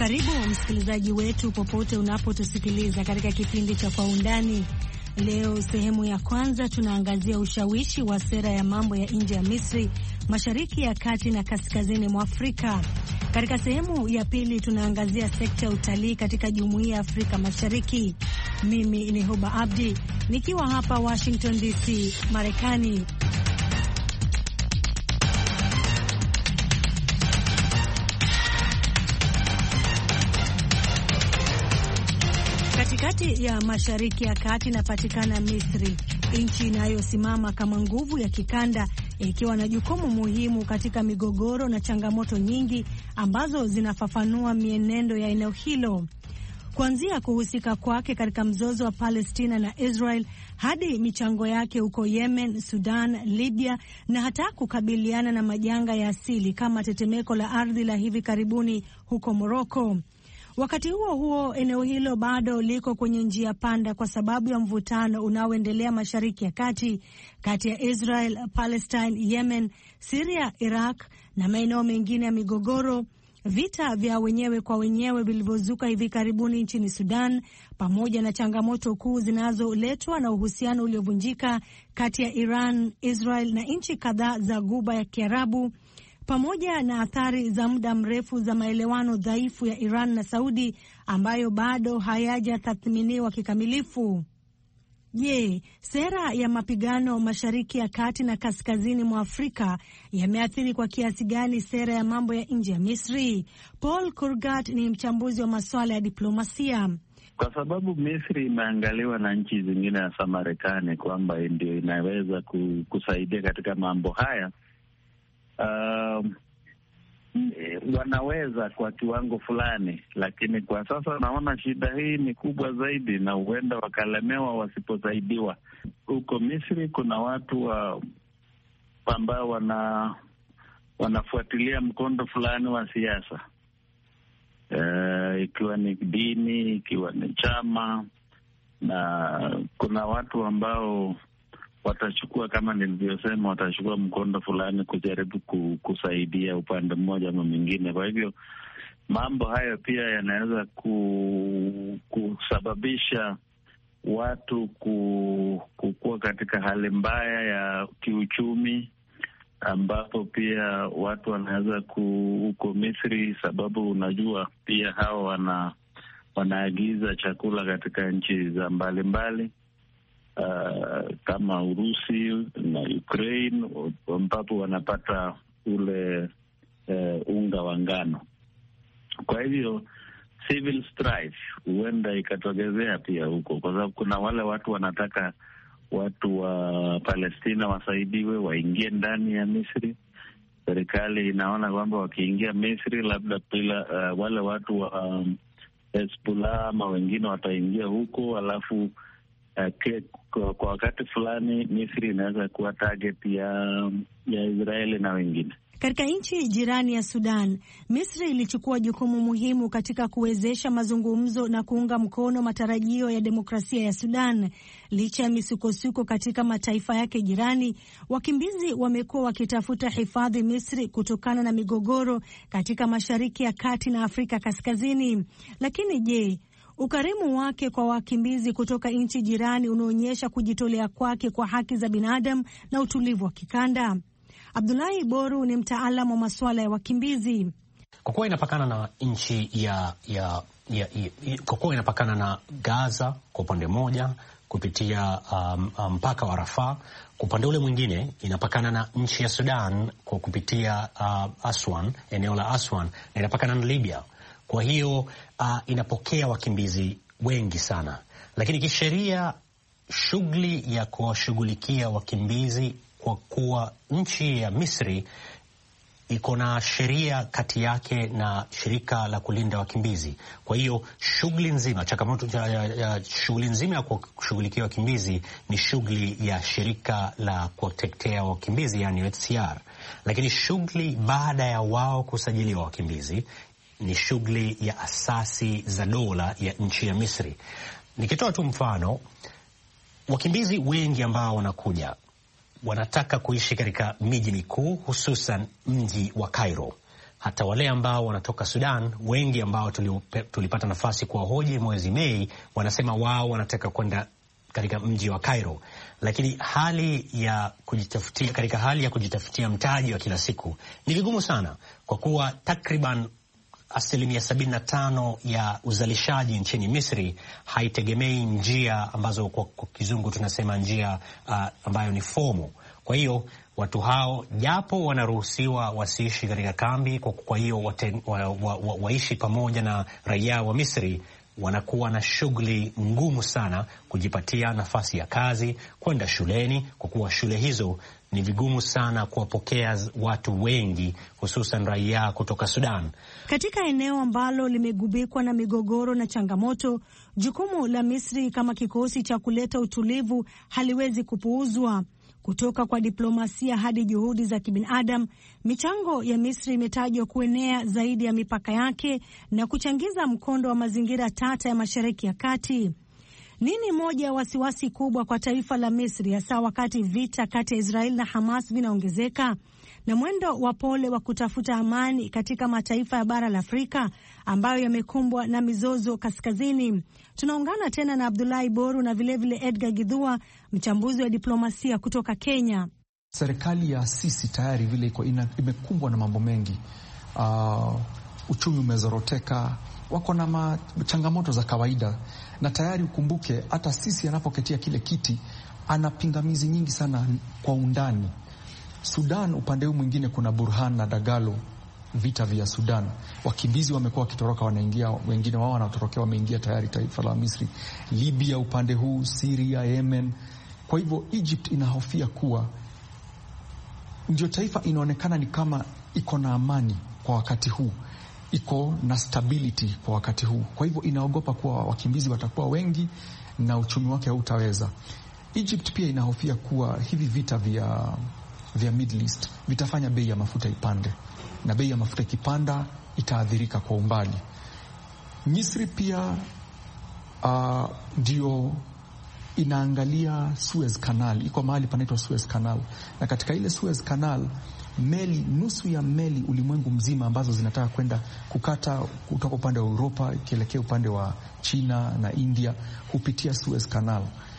Karibu msikilizaji wetu popote unapotusikiliza katika kipindi cha Kwa Undani. Leo sehemu ya kwanza tunaangazia ushawishi wa sera ya mambo ya nje ya Misri, Mashariki ya Kati na kaskazini mwa Afrika. Katika sehemu ya pili tunaangazia sekta ya utalii katika Jumuiya ya Afrika Mashariki. Mimi ni Huba Abdi nikiwa hapa Washington DC, Marekani. Katikati ya Mashariki ya Kati inapatikana Misri, nchi inayosimama kama nguvu ya kikanda, ikiwa na jukumu muhimu katika migogoro na changamoto nyingi ambazo zinafafanua mienendo ya eneo hilo. Kuanzia kuhusika kwake katika mzozo wa Palestina na Israel hadi michango yake huko Yemen, Sudan, Libya na hata kukabiliana na majanga ya asili kama tetemeko la ardhi la hivi karibuni huko Morocco. Wakati huo huo, eneo hilo bado liko kwenye njia panda kwa sababu ya mvutano unaoendelea Mashariki ya Kati, kati ya Israel, Palestine, Yemen, Syria, Iraq na maeneo mengine ya migogoro, vita vya wenyewe kwa wenyewe vilivyozuka hivi karibuni nchini Sudan, pamoja na changamoto kuu zinazoletwa na uhusiano uliovunjika kati ya Iran, Israel na nchi kadhaa za Ghuba ya Kiarabu, pamoja na athari za muda mrefu za maelewano dhaifu ya Iran na Saudi ambayo bado hayajatathminiwa kikamilifu. Je, sera ya mapigano Mashariki ya Kati na kaskazini mwa Afrika yameathiri kwa kiasi gani sera ya mambo ya nje ya Misri? Paul Kurgat ni mchambuzi wa masuala ya diplomasia. Kwa sababu Misri imeangaliwa na nchi zingine hasa Marekani kwamba ndio inaweza kusaidia katika mambo haya. Wanaweza kwa kiwango fulani, lakini kwa sasa naona shida hii ni kubwa zaidi na huenda wakalemewa wasiposaidiwa. Huko Misri kuna watu ambao wanafuatilia mkondo fulani wa siasa, ikiwa ni dini, ikiwa ni chama, na kuna watu ambao watachukua, kama nilivyosema, watachukua mkondo fulani kujaribu kusaidia upande mmoja ama mwingine. Kwa hivyo mambo hayo pia yanaweza kusababisha watu kukua katika hali mbaya ya kiuchumi, ambapo pia watu wanaweza huko Misri, sababu unajua pia hao wanaagiza chakula katika nchi za mbalimbali kama Urusi na Ukraine, ambapo wanapata ule unga wa ngano. Kwa hivyo civil strife huenda ikatokezea pia huko, kwa sababu kuna wale watu wanataka watu wa Palestina wasaidiwe waingie ndani ya Misri. Serikali inaona kwamba wakiingia Misri labda pila wale watu wa Hezbollah ama wengine wataingia huko, alafu kwa wakati fulani Misri inaweza kuwa target ya Israeli na wengine. Katika nchi jirani ya Sudan, Misri ilichukua jukumu muhimu katika kuwezesha mazungumzo na kuunga mkono matarajio ya demokrasia ya Sudan. Licha ya misukosuko katika mataifa yake jirani, wakimbizi wamekuwa wakitafuta hifadhi Misri kutokana na migogoro katika Mashariki ya Kati na Afrika Kaskazini. Lakini je, ukarimu wake kwa wakimbizi kutoka nchi jirani unaonyesha kujitolea kwake kwa haki za binadamu na utulivu wa kikanda? Abdullahi Boru ni mtaalamu wa masuala ya wakimbizi. Kwa kuwa inapakana na nchi kwa kuwa inapakana na Gaza kwa upande mmoja kupitia mpaka wa Rafah, kwa upande ule mwingine inapakana na nchi ya Sudan kwa kupitia Aswan, eneo la Aswan, na inapakana na Libya. Kwa hiyo inapokea wakimbizi wengi sana, lakini kisheria shughuli ya kuwashughulikia wakimbizi, kwa kuwa nchi ya Misri iko na sheria kati yake na shirika la kulinda wakimbizi. Kwa hiyo shughuli nzima, shughuli nzima ya kushughulikia wakimbizi ni shughuli ya shirika la kutetea wakimbizi, yani UNHCR. Lakini shughuli baada ya wao kusajiliwa wakimbizi ni shughuli ya asasi za dola ya nchi ya Misri. Nikitoa tu mfano, wakimbizi wengi ambao wanakuja wanataka kuishi katika miji mikuu, hususan mji wa Cairo. hata wale ambao wanatoka Sudan, wengi ambao tulipata nafasi kuwahoji mwezi Mei, wanasema wao wanataka kwenda katika mji wa Cairo. Lakini katika hali ya kujitafutia mtaji wa kila siku ni vigumu sana, kwa kuwa takriban 75% ya uzalishaji nchini Misri haitegemei njia ambazo kwa kizungu tunasema njia ambayo ni fomu. Kwa hiyo watu hao japo wanaruhusiwa wasiishi katika kambi, kwa hiyo waishi pamoja na raia wa Misri, wanakuwa na shughuli ngumu sana kujipatia nafasi ya kazi, kwenda shuleni, kwa kuwa shule hizo ni vigumu sana kuwapokea watu wengi, hususan raia kutoka Sudan. Katika eneo ambalo limegubikwa na migogoro na changamoto, jukumu la Misri kama kikosi cha kuleta utulivu haliwezi kupuuzwa. Kutoka kwa diplomasia hadi juhudi za kibinadamu, michango ya Misri imetajwa kuenea zaidi ya mipaka yake na kuchangiza mkondo wa mazingira tata ya Mashariki ya Kati. Nini moja ya wasiwasi kubwa kwa taifa la Misri, hasa wakati vita kati ya Israeli na Hamas vinaongezeka na mwendo wa pole wa kutafuta amani katika mataifa ya bara la Afrika ambayo yamekumbwa na mizozo kaskazini? Tunaungana tena na Abdullahi Boru na vilevile Edgar Githua, mchambuzi wa diplomasia kutoka Kenya. Serikali ya Sisi tayari vile imekumbwa na mambo mengi. Uchumi umezoroteka, wako na changamoto za kawaida, na tayari ukumbuke hata Sisi anapoketia kile kiti ana pingamizi nyingi sana kwa undani. Sudan upande huu mwingine kuna Burhan na Dagalo, vita vya Sudan. Wakimbizi wamekuwa wakitoroka wanaingia, wengine wao wanatorokea wameingia tayari taifa la Misri. Libya upande huu, Syria, Yemen. Kwa hivyo Egypt inahofia kuwa ndio taifa inaonekana ni kama iko na amani kwa wakati huu, iko na stability kwa wakati huu. Kwa hivyo inaogopa kuwa wakimbizi watakuwa wengi na uchumi wake hautaweza. Egypt pia inahofia kuwa hivi vita vya Middle East vitafanya bei ya mafuta ipande, na bei ya mafuta ikipanda itaadhirika kwa umbali. Misri pia ndio inaangalia Suez Canal, iko mahali panaitwa Suez Canal, na katika ile Suez Canal nusu ya meli ulimwengu mzima ambazo zinataka kwenda kukata kutoka upande wa Europa ikielekea upande wa China na India hupitia Suez Canal.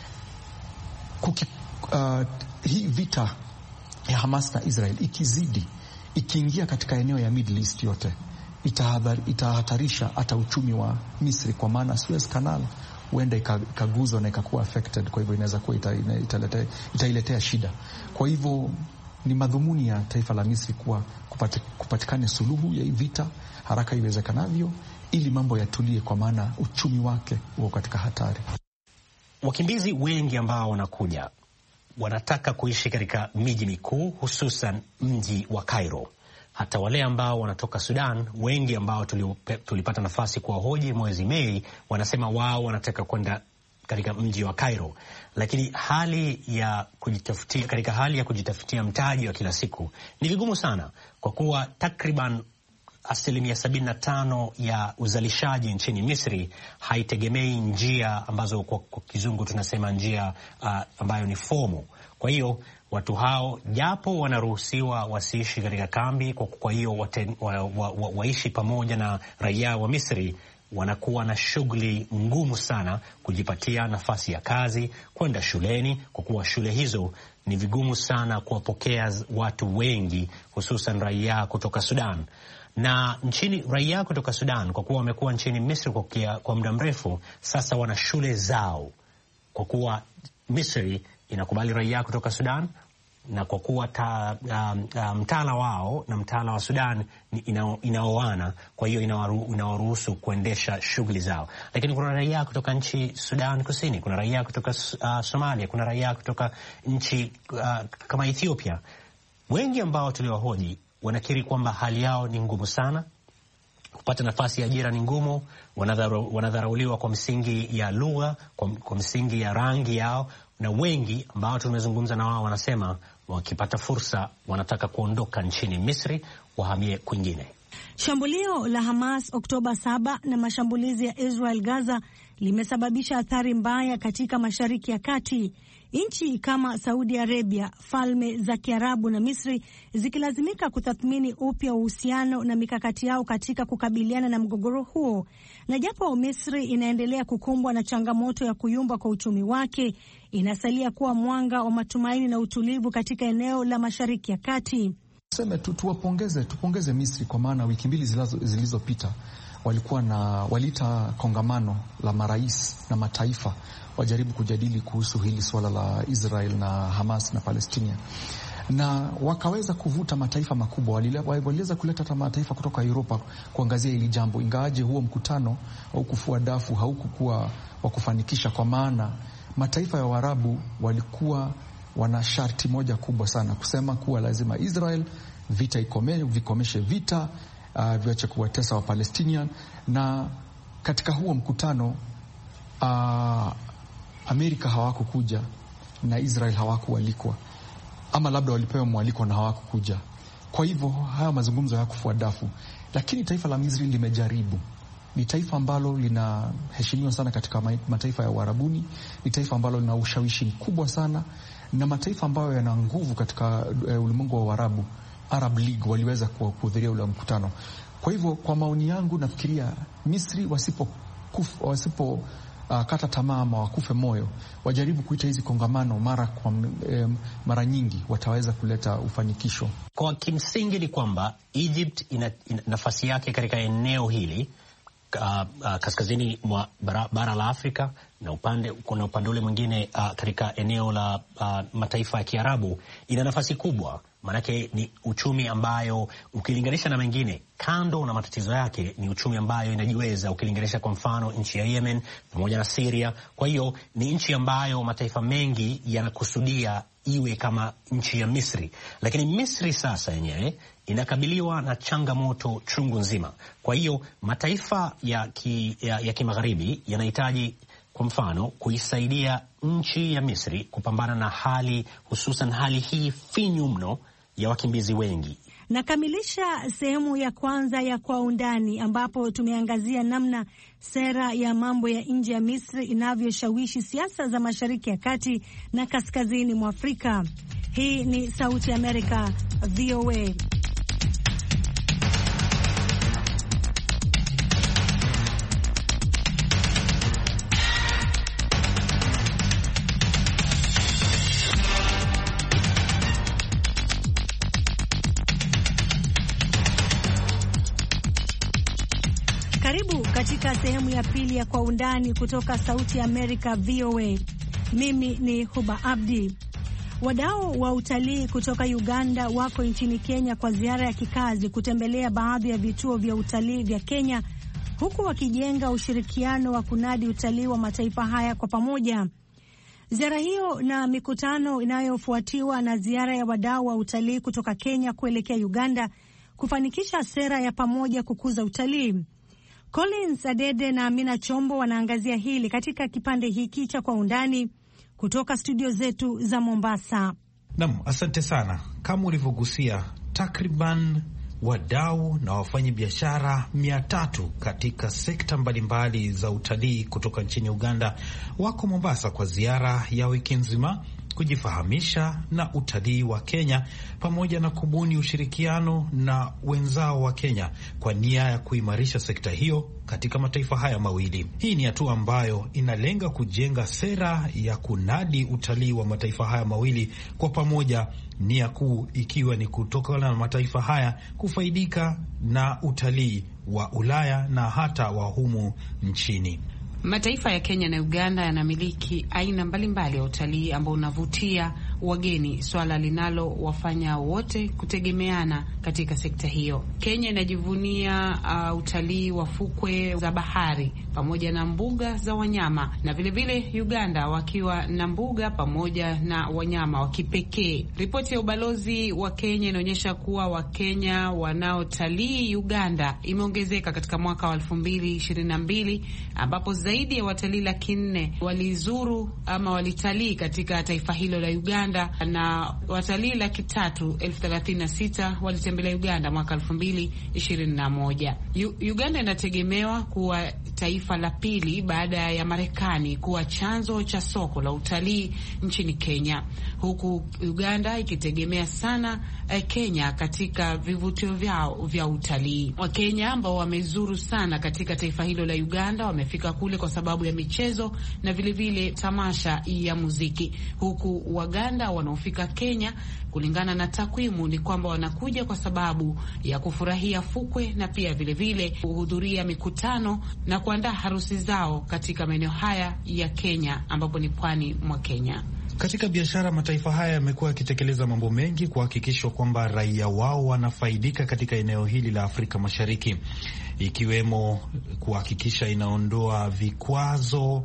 Hii vita ya Hamas na Israel ikizidi, ikiingia katika eneo ya Middle East yote, itahatarisha hata uchumi wa Misri, kwa maana Suez Canal huenda ikaguzwa na ikakuwa affected. Kwa hivyo inaweza kuwa itailetea shida. Kwa hivyo ni madhumuni ya taifa la Misri kuwa kupatikane suluhu ya vita haraka iwezekanavyo, ili mambo yatulie, kwa maana uchumi wake uko katika hatari. Wakimbizi wengi ambao wanakuja wanataka kuishi katika miji mikuu, hususan mji wa Cairo. Hata wale ambao wanatoka Sudan, wengi ambao tulipata nafasi kuwahoji mwezi Mei, wanasema wao wanataka kwenda katika mji wa Cairo. Lakini katika hali ya kujitafutia mtaji wa kila siku ni vigumu sana, kwa kuwa takriban 75% ya uzalishaji nchini Misri haitegemei njia ambazo kwa kizungu tunasema njia ambayo ni fomu. Kwa hiyo watu hao japo wanaruhusiwa wasiishi katika kambi, kwa hiyo waishi pamoja na raia wa Misri, wanakuwa na shughuli ngumu sana kujipatia nafasi ya kazi, kwenda shuleni, kwa kuwa shule hizo ni vigumu sana kuwapokea watu wengi, hususan raia kutoka Sudan. Na raia kutoka Sudan, kwa kuwa wamekuwa nchini Misri kwa muda mrefu, sasa wana shule zao, kwa kuwa Misri inakubali raia kutoka Sudan, na kwa kuwa mtaala wao na mtaala wa Sudan inaoana, kwa hiyo inawaruhusu kuendesha shughuli zao. Lakini kuna raia kutoka nchi Sudan Kusini, kuna raia kutoka Somalia, kuna raia kutoka nchi kama Ethiopia. Wengi ambao tuliwahoji wanakiri kwamba hali yao ni ngumu sana, kupata nafasi ya ajira ni ngumu, wanadharauliwa kwa msingi ya lugha, kwa msingi ya rangi yao, na wengi ambao tumezungumza na wao wanasema wakipata fursa wanataka kuondoka nchini Misri, wahamie kwingine. Shambulio la Hamas Oktoba 7 na mashambulizi ya Israel Gaza limesababisha athari mbaya katika Mashariki ya Kati. nchi kama Saudi Arabia, Falme za Kiarabu na Misri zikilazimika kutathmini upya uhusiano na mikakati yao katika kukabiliana na mgogoro huo. Na japo Misri inaendelea kukumbwa na changamoto ya kuyumba kwa uchumi wake, inasalia kuwa mwanga wa matumaini na utulivu katika eneo la Mashariki ya Kati. Tuseme tupongeze Misri, kwa maana wiki mbili zilizopita waliita kongamano la marais na mataifa wajaribu kujadili kuhusu hili swala la Israel na Hamas na Palestina, na wakaweza kuvuta mataifa makubwa. Waliweza kuleta hata mataifa kutoka Europa kuangazia hili jambo, ingawaje huo mkutano au kufua dafu haukukuwa wa kufanikisha, kwa maana mataifa ya Waarabu walikuwa wana sharti moja kubwa sana, kusema kuwa lazima Israel vikomeshe vita, viache kuwatesa wa Palestinian. Na katika huo mkutano Amerika hawakukuja na Israel hawakualikwa, ama labda walipewa mwaliko na hawakukuja. Kwa hivyo haya mazungumzo hayakufua dafu, lakini taifa la Misri limejaribu. Ni taifa ambalo linaheshimiwa sana katika mataifa ya Uarabuni, ni taifa ambalo lina ushawishi mkubwa sana, na mataifa ambayo yana nguvu katika ulimwengu wa Uarabu, Arab League, waliweza kuhudhuria ule mkutano. Kwa hivyo kwa maoni yangu, nafikiria Misri wasipo kata tamaa ama wakufe moyo, wajaribu kuita hizi kongamano mara nyingi, wataweza kuleta ufanikisho. Kwa kimsingi ni kwamba Egypt ina nafasi yake katika eneo hili kaskazini mwa bara la Afrika, na kuna upande ule mwingine katika eneo la mataifa ya Kiarabu ina nafasi kubwa. Maanake ni uchumi ambayo ukilinganisha na mengine, kando na matatizo yake, ni uchumi ambayo inajiweza ukilinganisha kwa mfano nchi ya Yemen pamoja na Syria. Kwa hiyo ni nchi ambayo mataifa mengi yanakusudia iwe kama nchi ya Misri, lakini Misri sasa yenyewe inakabiliwa na changamoto chungu nzima. Kwa hiyo mataifa ya kimagharibi yanahitaji kwa mfano kuisaidia nchi ya Misri kupambana na hususan hali hii finyu mno ya wakimbizi wengi. Nakamilisha sehemu ya kwanza ya Kwa Undani, ambapo tumeangazia namna sera ya mambo ya nje ya Misri inavyoshawishi siasa za Mashariki ya Kati na kaskazini mwa Afrika. Hii ni Sauti ya Amerika, VOA. Karibu katika sehemu ya pili ya Kwa Undani kutoka Sauti ya Amerika, VOA. Mimi ni Huba Abdi. Wadau wa utalii kutoka Uganda wako nchini Kenya kwa ziara ya kikazi kutembelea baadhi ya vituo vya utalii vya Kenya, huku wakijenga ushirikiano wa kunadi utalii wa mataifa haya kwa pamoja. Ziara hiyo na mikutano inayofuatiwa na ziara ya wadau wa utalii kutoka Kenya kuelekea Uganda kufanikisha sera ya pamoja kukuza utalii. Collins Adede na Amina Chombo wanaangazia hili katika kipande hiki cha Kwa Undani kutoka studio zetu za Mombasa. Naam, asante sana. Kama ulivyogusia, takriban wadau na wafanyi biashara 300 katika sekta mbalimbali za utalii kutoka nchini Uganda wako Mombasa kwa ziara ya wiki nzima kujifahamisha na utalii wa Kenya pamoja na kubuni ushirikiano na wenzao wa Kenya kwa nia ya kuimarisha sekta hiyo katika mataifa haya mawili. Hii ni hatua ambayo inalenga kujenga sera ya kunadi utalii wa mataifa haya mawili kwa pamoja, nia kuu ikiwa ni kutokana na mataifa haya kufaidika na utalii wa Ulaya na hata wa humu nchini. Mataifa ya Kenya na Uganda yanamiliki aina mbalimbali ya utalii ambao unavutia wageni, swala linalo wafanya wote kutegemeana katika sekta hiyo. Kenya inajivunia utalii wa fukwe za bahari pamoja na mbuga za wanyama, na vile Uganda wakiwa na mbuga pamoja na wanyama wa kipekee. Ripoti ya ubalozi wa Kenya inaonyesha kuwa Wakenya wanaotalii Uganda imeongezeka katika mwaka wa 2022 ambapo zaidi ya watalii 400,000 walizuru ama walitalii katika taifa hilo la Uganda Uganda, na watalii 336,036 walitembelea Uganda mwaka 2021. Uganda inategemewa kuwa taifa la pili baada ya Marekani kuwa chanzo cha soko la utalii nchini Kenya, huku Uganda ikitegemea sana Kenya katika vivutio vyao vya utalii. Wakenya ambao wamezuru sana katika taifa hilo la Uganda wamefika kule kwa sababu ya michezo na vile tamasha ya muziki, huku Waganda wanaofika Kenya kulingana na takwimu ni kwamba wanakuja kwa sababu ya kufurahia fukwe na pia vile kuhudhuria mikutano na kuandaa harusi zao katika maeneo haya ya Kenya ambapo ni pwani mwa Kenya. Katika biashara, mataifa haya yamekuwa yakitekeleza mambo mengi kuhakikisha kwamba raia wao wanafaidika katika eneo hili la Afrika Mashariki, ikiwemo kuhakikisha inaondoa vikwazo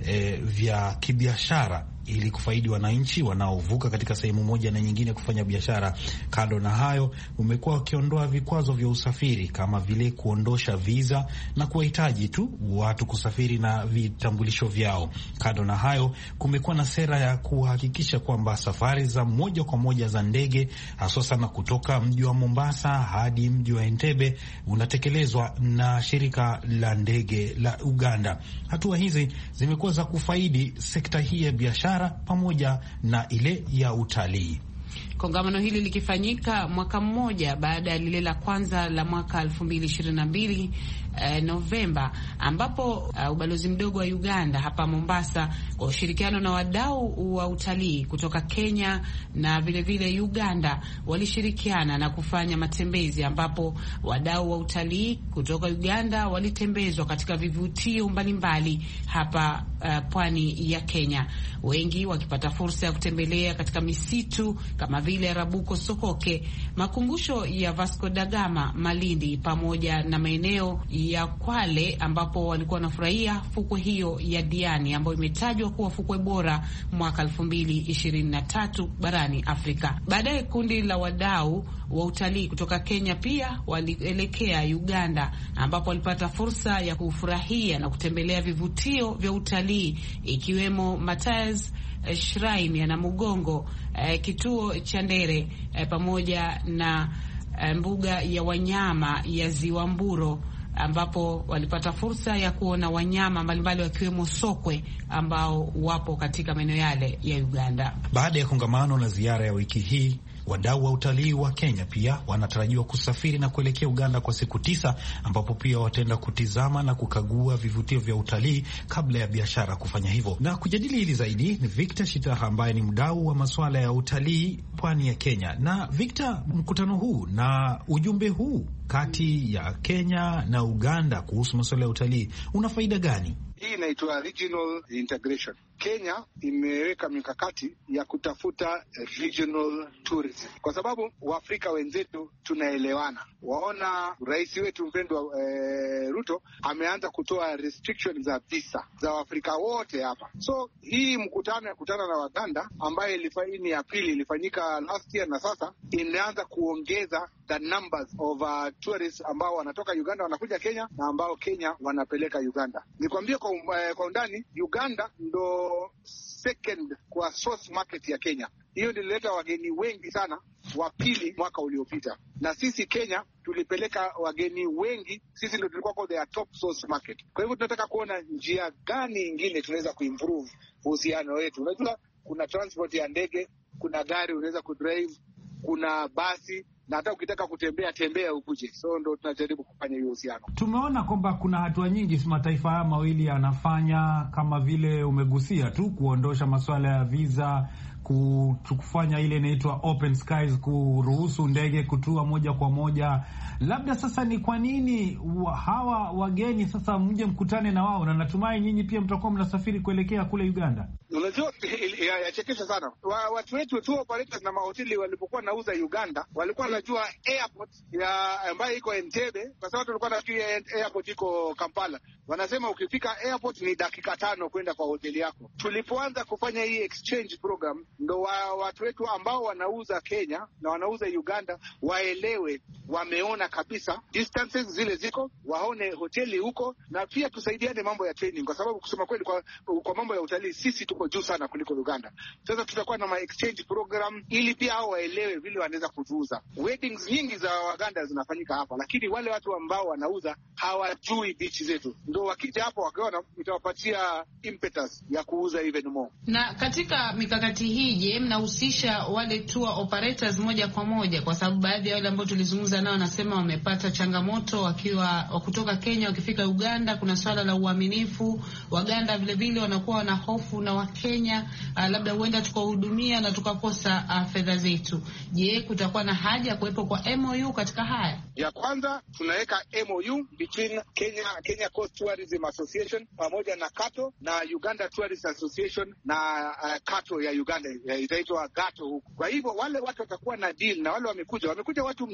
vya kibiashara ili kufaidi wananchi wanaovuka katika sehemu moja na nyingine kufanya biashara. Kando na hayo, umekuwa wakiondoa vikwazo vya usafiri kama vile kuondosha visa na kuwahitaji tu watu kusafiri na vitambulisho vyao. Kando na hayo, kumekuwa na sera ya kuhakikisha kwamba safari za moja kwa moja za ndege, hasa sana kutoka mji wa Mombasa hadi mji wa Entebbe, unatekelezwa na shirika la ndege la Uganda. Hatua hizi zimekuwa za kufaidi sekta hii ya biashara pamoja na ile ya utalii. Kongamano hili likifanyika mwaka mmoja baada ya lile la kwanza la mwaka 2022 Novemba, ambapo ubalozi mdogo wa Uganda hapa Mombasa kwa ushirikiano na wadau wa utalii kutoka Kenya na vile Uganda walishirikiana na kufanya matembezi, ambapo wadau wa utalii kutoka Uganda walitembezwa katika vivutio mbalimbali hapa pwani ya Kenya, wengi wakipata fursa ya kutembelea katika misitu kama vile Rabuko Sokoke, makumbusho ya Vasco da Gama Malindi, pamoja na maeneo ya Kwale ambapo walikuwa wanafurahia fukwe hiyo ya Diani ambayo imetajwa kuwa fukwe bora mwaka 2023 barani Afrika. Baadaye kundi la wadau wa utalii kutoka Kenya pia walielekea Uganda, ambapo walipata fursa ya kufurahia na kutembelea vivutio vya utalii ikiwemo Mataz Shrine ya Namugongo, kituo cha Ndere, pamoja na mbuga ya wanyama ya Ziwa Mburo, ambapo walipata fursa ya kuona wanyama mbalimbali wakiwemo sokwe ambao wapo katika maeneo yale ya Uganda. Baada ya kongamano na ziara ya wiki hii, wadau wa utalii wa Kenya pia wanatarajiwa kusafiri na kuelekea Uganda kwa siku 9, ambapo pia wataenda kutizama na kukagua vivutio vya utalii kabla ya biashara kufanya hivyo. Na kujadili hili zaidi ni Victor Shitaha ambaye ni mdau wa masuala ya utalii pwani ya Kenya. Na Victor, mkutano huu na ujumbe huu kati ya Kenya na Uganda kuhusu masuala ya utalii una faida gani? Hii inaitwa regional integration. Kenya imeweka mikakati ya kutafuta regional tourism, kwa sababu Waafrika wenzetu tunaelewana. Waona rais wetu mpendwa Ruto ameanza kutoa restrictions za visa za Waafrika wote hapa. So hii mkutano na Waganda ambaye ni ya pili, ilifanyika last year, na sasa imeanza kuongeza the numbers of tourists ambao wanatoka Uganda wanakuja Kenya na ambao Kenya wanapeleka Uganda. Nikwambie kwa undani, Uganda ndo second kwa source market ya Kenya. Hiyo ilileta wageni wengi sana, wa pili mwaka uliopita, na sisi Kenya tulipeleka wageni wengi. Sisi ndio tulikuwa kwa the top source market. Kwa hivyo tunataka kuona njia gani nyingine tunaweza kuimprove uhusiano wetu. Unajua kuna transport ya ndege, kuna gari unaweza kudrive, kuna basi, na hata ukitaka tembea ukuje. So ndo tunajaribu kufanya hiyo uhusiano. Tumeona kwamba kuna hatua nyingi mataifa haya mawili yanafanya, kama vile umegusia tu, kuondosha masuala ya visa, kufanya ile inaitwa open skies, kuruhusu ndege kutua moja kwa moja. Labda sasa ni kwa nini hawa wageni sasa mje mkutane na wao, na natumai nyinyi pia mtakuwa mnasafiri kuelekea kule Uganda? Unajua yachekesha sana. Watu wetu tu operators na mahoteli walipokuwa nauza Uganda, walikuwa wanajua airport ya ambayo iko Entebbe, kwa sababu tulikuwa nafikiria airport iko Kampala. Wanasema ukifika airport ni dakika 5 kwenda kwa hoteli yako. Tulipoanza kufanya hii exchange program, ndo watu wetu ambao wanauza Kenya na wanauza Uganda waelewe, wameona kabisa distances zile ziko, waone hoteli huko, na pia tusaidiane mambo ya training, kwa sababu kusema kweli kwa mambo ya utalii sisi tuko juu sana kuliko Uganda. Sasa tutakuwa na exchange program ili pia hao waelewe vile wanaweza kutuuza. Weddings nyingi za Waganda zinafanyika hapa, lakini wale watu ambao wanauza hawajui beach zetu, ndo wakija hapo wakiona itawapatia impetus ya kuuza even more. Na katika mikakati hii, je, mnahusisha wale tour operators moja kwa moja? Kwa sababu baadhi ya wale ambao tulizungumza nao wanasema wamepata changamoto wakiwa kutoka Kenya wakifika Uganda. Kuna swala la uaminifu. Waganda vile vile wanakuwa na hofu na Wakenya, labda huenda tukahudumia na tukakosa fedha zetu. Je, kutakuwa na haja ya kuwepo kwa MOU katika haya? Ya kwanza tunaweka MOU between Kenya Coast Tourism Association pamoja na Kato na Uganda Tourist Association na Kato ya Uganda itaitwa Gato huko. Kwa hivyo wale watu watakuwa na deal na wale wamekuja watu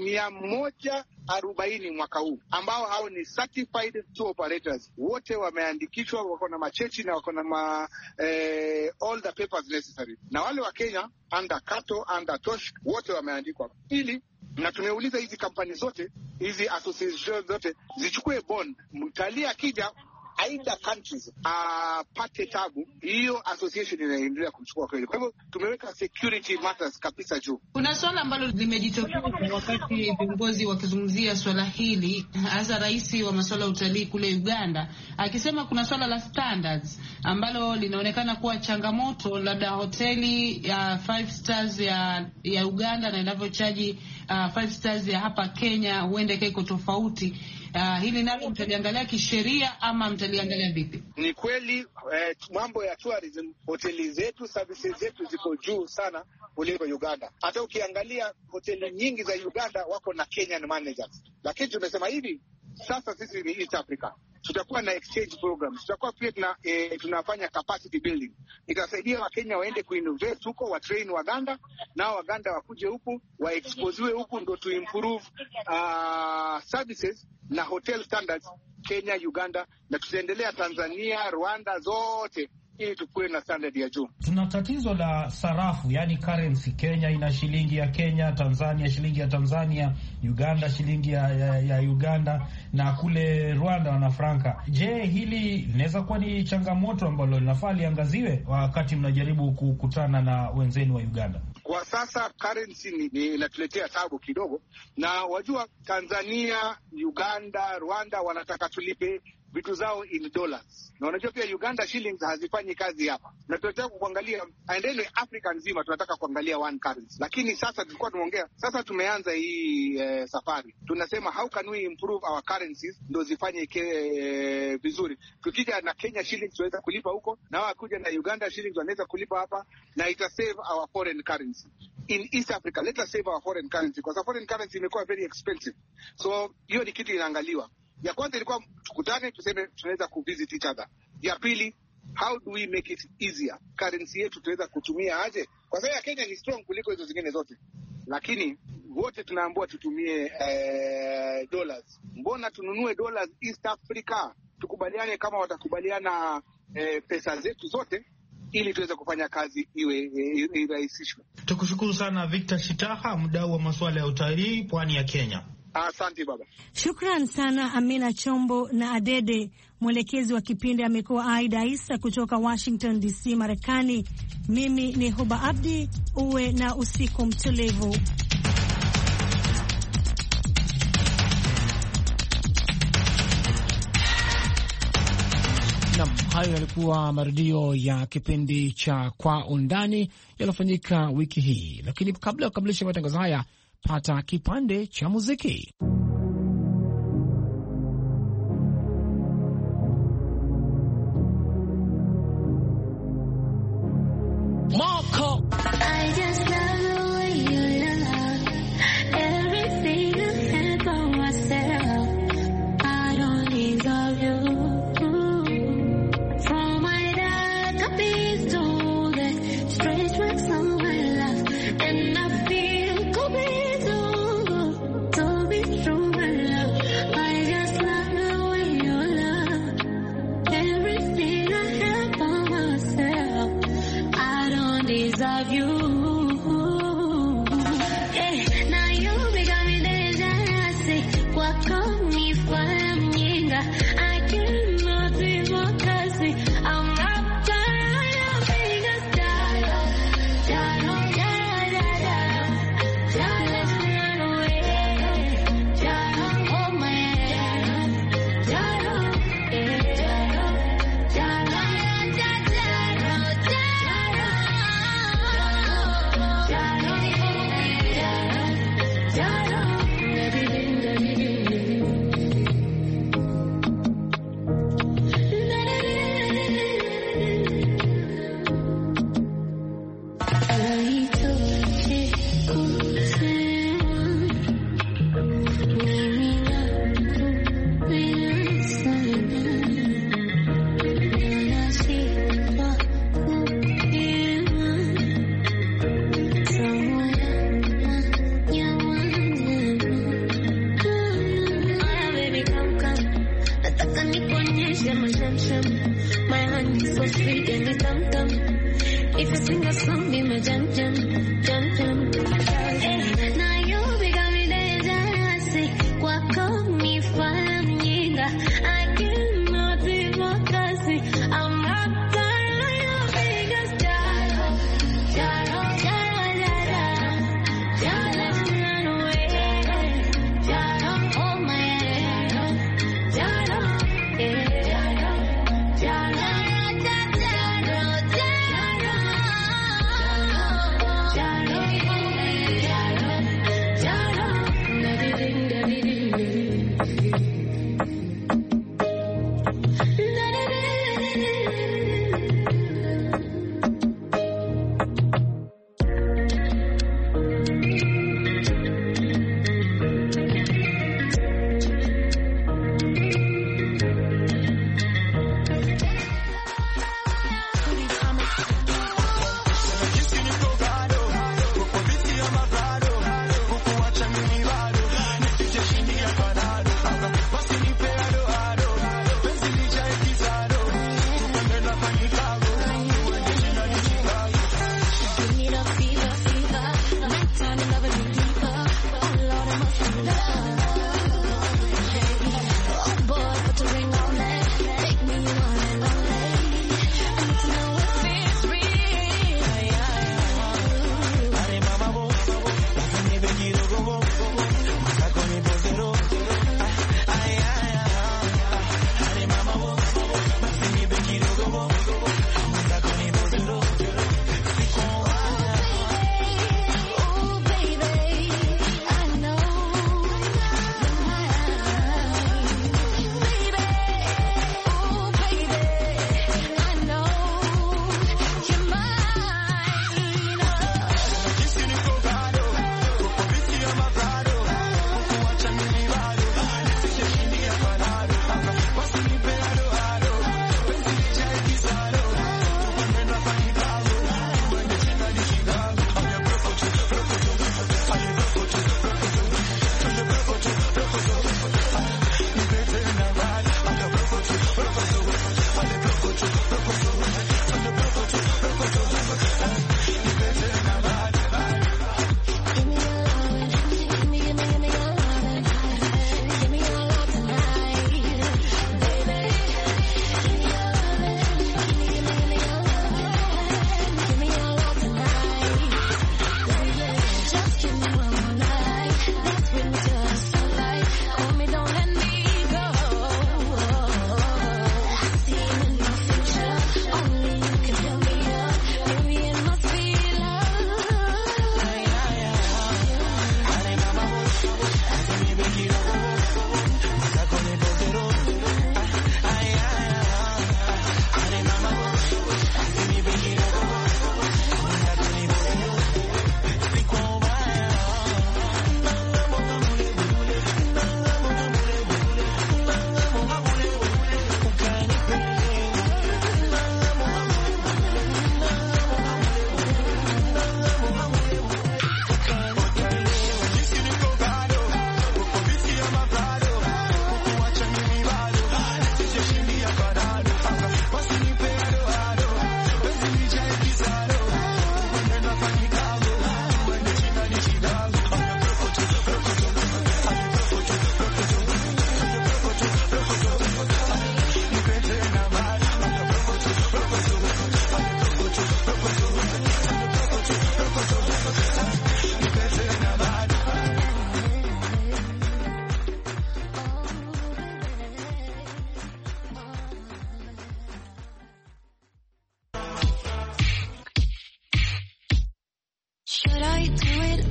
140 mwaka huu ambao hao ni certified tour operators. Wote wameandikishwa, wako na machechi na wako na all the papers necessary. Na wale wa Kenya under Kato, under Tosh, wote wameandikwa. Ili na tumeuliza hizi kampani zote, hizi associations zote zichukue bond. Mtalii akija aidha countries pate tabu, hiyo association inaendelea kumchukua kweli. Kwa hivyo tumeweka security matters kabisa juu. Kuna swala ambalo limejitokeza wakati viongozi wakizungumzia swala hili, hasa rais wa masuala ya utalii kule Uganda akisema kuna swala la standards ambalo linaonekana kuwa changamoto, labda hoteli ya 5 stars ya Uganda na inavyochaji 5 stars ya hapa Kenya huenda iko tofauti. Hili nalo mtaliangalia kisheria ama mtaliangalia vipi? Ni kweli mambo ya tourism, hoteli zetu, services zetu ziko juu sana kuliko Uganda. Hata ukiangalia hoteli nyingi za Uganda wako na Kenyan managers. Lakini tumesema hivi, sasa sisi ni East Africa, tutakuwa na exchange programs, tutakuwa pia tunafanya capacity building. Itasaidia Wakenya waende kuinnovate huko, wa train Waganda, nao Waganda wakuje huku waexposewe huku, ndo to improve services na hotel standards Kenya, Uganda, na tutaendelea Tanzania, Rwanda, zote ili tukue na standard ya juu. Tuna tatizo la sarafu, yani currency. Kenya ina shilingi ya Kenya, Tanzania shilingi ya Tanzania, Uganda shilingi ya Uganda, na kule Rwanda wana franka. Je, hili linaweza kuwa ni changamoto ambalo linafaa liangaziwe wakati mnajaribu kukutana na wenzenu wa Uganda? Kwa sasa currency ni inatuletea tabu kidogo, na wajua Tanzania, Uganda, Rwanda wanataka tulipe vitu zao in dollars. Na unajua pia Uganda shillings hazifanyi kazi hapa. Na tunataka kuangalia aendele Afrika nzima, tunataka kuangalia one currency. Lakini sasa tulikuwa tumeongea, sasa tumeanza hii safari. Tunasema how can we improve our currencies ndo zifanye vizuri. Tukija na Kenya shillings tunaweza kulipa huko, na wakuja na Uganda shillings wanaweza kulipa hapa, na ita save our foreign currency. In East Africa, let us save our foreign currency because our foreign currency imekuwa very expensive. So hiyo ni kitu inaangaliwa. Ya kwanza ilikuwa tukutane tuseme tunaweza kuvisit each other. Ya pili, how do we make it easier? Currency yetu tunaweza kutumia aje? Kwa sababu ya Kenya ni strong kuliko hizo zingine zote. Lakini wote tunaambiwa tutumie dollars. Mbona tununue dollars East Africa? Tukubaliane kama watakubaliana pesa zetu zote ili tuweze kufanya kazi iwe irahisishwe. Tukushukuru sana Victor Shitaha, mdau wa masuala ya utalii pwani ya Kenya. Asante baba. Shukran sana Amina Chombo na Adede. Mwelekezi wa kipindi amekuwa Aida Isa kutoka Washington DC, Marekani. Mimi ni Huba Abdi. Uwe na usiku mtulivu. Hayo yalikuwa marudio ya kipindi cha Kwa Undani yaliyofanyika wiki hii, lakini kabla ya kukamilisha matangazo haya, pata kipande cha muziki. Marco. I just love the way you love everything you said for myself. I don't deserve you. From my dad, I've been told that strange with someone else, and I feel cold. To be strong. sing a song